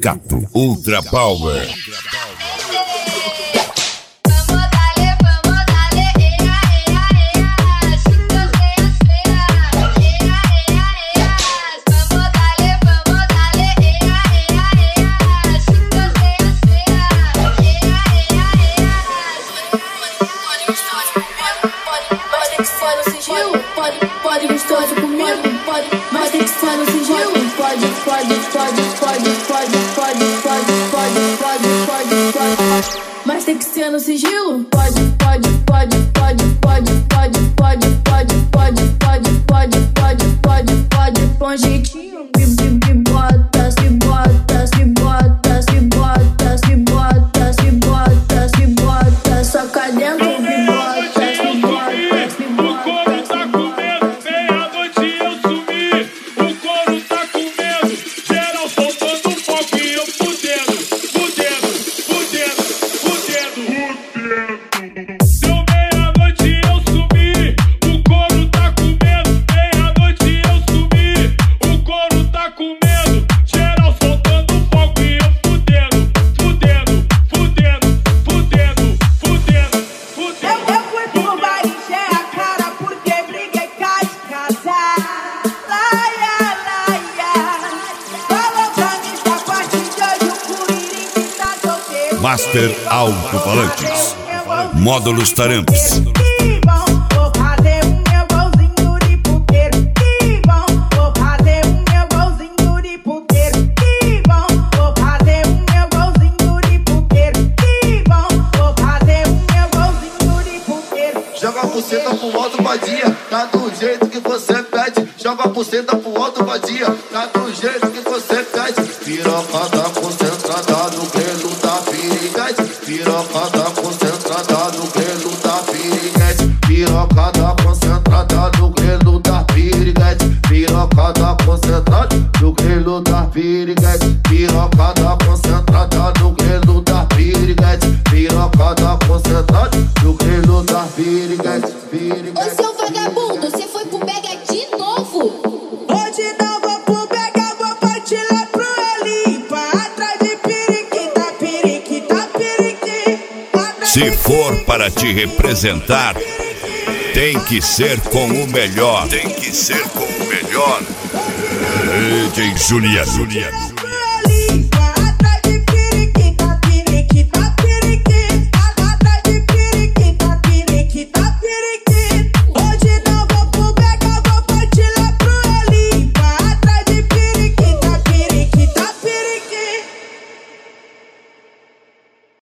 Pizzicato Ultra Power. Pode gostoso comigo, pode, mas tem que ser no sigilo. Pode, mas tem que ser no sigilo. Pode, com jeitinho. Se bota, se bota, se bota, se bota, se bota, se bota, se bota, só cá dentro. Master Alto-Falantes, Módulos Taramps. Joga a buceta pro alto, vadia, tá do jeito que você pede. Joga a buceta pro alto, vadia, tá do jeito que você pede. Piroca tá concentrada no grelo da piriguete. Piroca tá concentrada no grelo da piriguete. Piroca tá concentrada no grelo da piriguete. Piroca tá concentrada no grelo da piriguete. Piroca tá concentrada no grelo da piriguete. Piroca tá concentrada no grelo da piriguete. Ô seu vagabundo, você foi pro Mega de novo? Hoje não vou pro Mega, vou partir lá pro Elipa. Atrás de periquita, periquita, periquita. Se for para te representar, tem que ser com o melhor. Tem que ser com o melhor. DJ Juliano.